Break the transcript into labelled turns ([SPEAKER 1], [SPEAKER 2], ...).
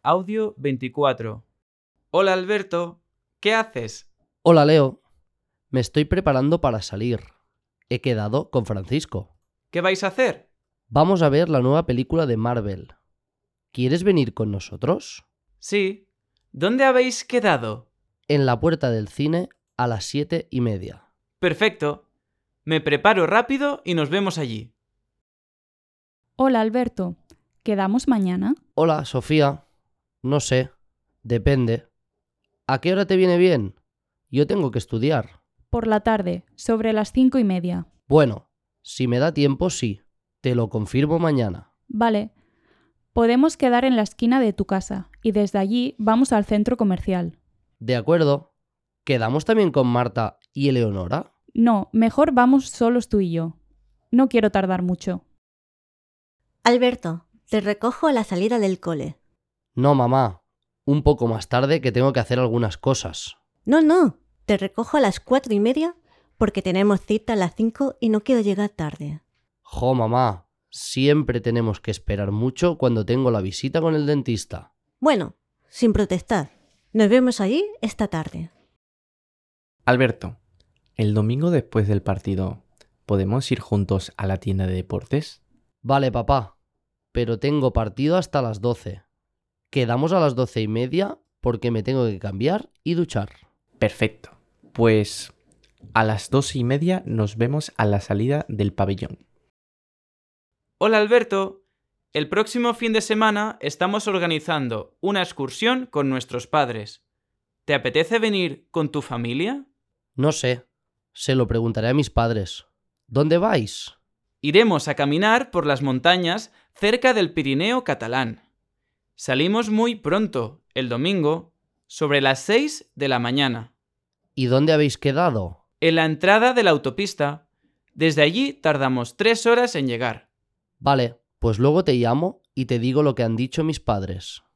[SPEAKER 1] audio 24. Hola Alberto, ¿qué haces?
[SPEAKER 2] Hola Leo, me estoy preparando para salir. He quedado con Francisco.
[SPEAKER 1] ¿Qué vais a hacer?
[SPEAKER 2] Vamos a ver la nueva película de Marvel. ¿Quieres venir con nosotros?
[SPEAKER 1] Sí. ¿Dónde habéis quedado?
[SPEAKER 2] En la puerta del cine a las 7:30.
[SPEAKER 1] Perfecto. Me preparo rápido y nos vemos allí.
[SPEAKER 3] Hola Alberto, ¿quedamos mañana?
[SPEAKER 2] Hola Sofía, no sé, depende. ¿A qué hora te viene bien? Yo tengo que estudiar.
[SPEAKER 3] Por la tarde, sobre las 5:30.
[SPEAKER 2] Bueno, si me da tiempo sí, te lo confirmo mañana.
[SPEAKER 3] Vale. Podemos quedar en la esquina de tu casa y desde allí vamos al centro comercial.
[SPEAKER 2] De acuerdo. ¿Quedamos también con Marta y Eleonora?
[SPEAKER 3] No, mejor vamos solos tú y yo. No quiero tardar mucho.
[SPEAKER 4] Alberto, te recojo a la salida del cole.
[SPEAKER 2] No, mamá. Un poco más tarde que tengo que hacer algunas cosas.
[SPEAKER 4] No, te recojo a las 4:30 porque tenemos cita a las 5 y no quiero llegar tarde.
[SPEAKER 2] Jo, mamá. Siempre tenemos que esperar mucho cuando tengo la visita con el dentista.
[SPEAKER 4] Bueno, sin protestar. Nos vemos allí esta tarde.
[SPEAKER 5] Alberto, el domingo después del partido, ¿podemos ir juntos a la tienda de deportes?
[SPEAKER 2] Vale, papá. Pero tengo partido hasta las 12. Quedamos a las 12:30 porque me tengo que cambiar y duchar.
[SPEAKER 5] Perfecto. Pues a las 2:30 nos vemos a la salida del pabellón.
[SPEAKER 1] Hola Alberto. El próximo fin de semana estamos organizando una excursión con nuestros padres. ¿Te apetece venir con tu familia?
[SPEAKER 2] No sé. Se lo preguntaré a mis padres. ¿Dónde vais?
[SPEAKER 1] Iremos a caminar por las montañas cerca del Pirineo catalán. Salimos muy pronto, el domingo, sobre las 6 de la mañana.
[SPEAKER 2] ¿Y dónde habéis quedado?
[SPEAKER 1] En la entrada de la autopista. Desde allí tardamos 3 horas en llegar.
[SPEAKER 2] Vale, pues luego te llamo y te digo lo que han dicho mis padres.